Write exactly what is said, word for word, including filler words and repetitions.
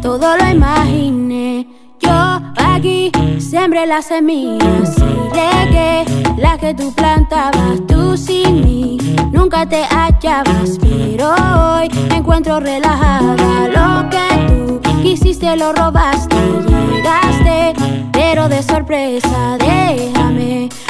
todo lo imaginé. Yo aquí sembré las semillas y regué las que tú plantabas. Tú sin mí nunca te hallabas, pero hoy me encuentro relajada. Lo que tú quisiste lo robaste, llegaste, pero de sorpresa déjame